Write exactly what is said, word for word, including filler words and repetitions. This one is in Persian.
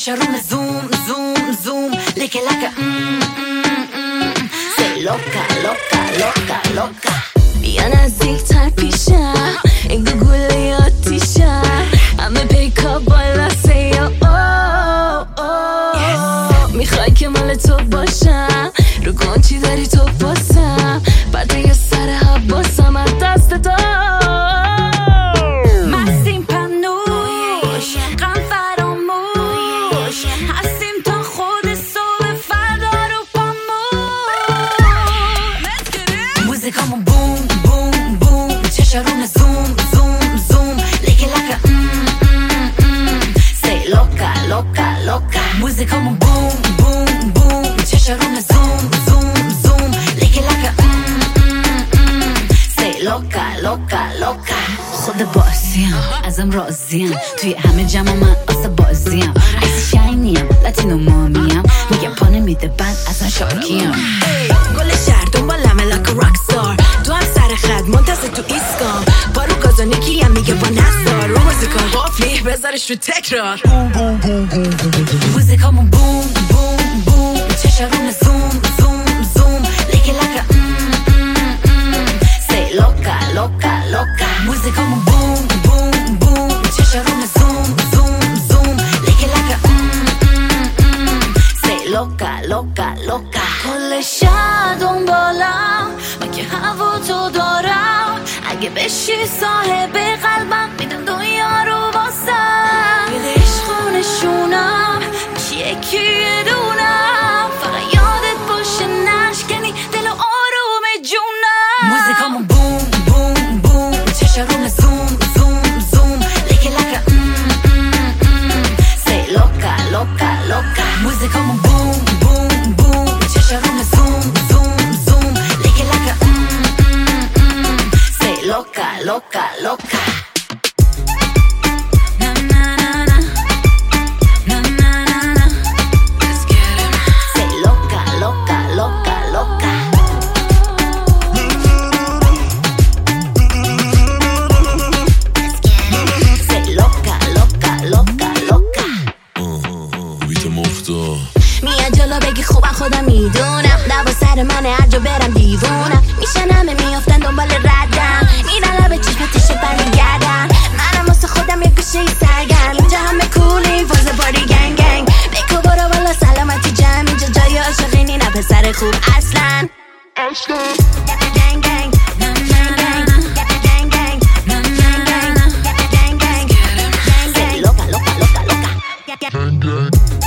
چشارون زوم زوم زوم لکه لکه سی لوکا لوکا لوکا لوکا بیا نزدیک تر پیشم این گوگل آتیشم همه پیکا بالا سی او میخوای که مال تو باشم رو کن چی داری تو باسم بعد یه سر حباسم از دست تو مستیم پنوش غم فراموش هستیم تا خود صبح فردا رو پاموش موزیکامون بوم بوم بوم چشارون زوم زوم زوم لکه لکه سی لوکا لوکا لوکا موزیکامون بوم بوم بوم چشارون زوم زوم زوم لکه لکه سی لوکا لوکا لوکا خود بازیم ازم راضیم توی همه جمع من آسه بازیم ایسی شاینیم لاتینو مامیم میگم پا نمیده بعد ازم شاکیم گل شهر دنبالمه لکه راکستار تو هم سر خد منتظر تو ایسکام پارو گازانیکی هم میگه با نستار رو موزیکا غافلی بذارش رو تکرار موزیکامون بوم بوم بوم چشارون زوم زوم زوم لکه لکه سی لوکا لوکا لوکا موزیکامون بوم بوم بوم چشارون زوم زوم زوم لکه لکه سی لوکا لوکا لوکا کل شهر دنبالم من که هوا تو دارم اگه بشی صاحب قلبم میدم دنیا رو واسم یه عشقونشونم میشی یکی دونم فقط یادت باشه نشکنی دل و آروم جونم موزیکامون بوم بوم بوم چشارون زوم زوم زوم لکه لکه سی لوکا لوکا لوکا موزیکامون بوم بوم بوم چشارون زوم زوم زوم لکه لکه سی لوکا لوکا لوکا میاد جلو بگی خوبم خودم میدونم دوا سر منه هر جا برم دیوونم میشن همه میافتن دنبال ردم میرن لب چشمتش برمیگردن منم واسه خودم یه گوشه ای سرگرم اینجا همه کولی فاز پاری گنگ گنگ بکو برو والا سلامتی جمع اینجا جای عاشقینی نه پسر خوب اصلا گنگ گنگ Loca, loca, loca, loca. Gang, gang.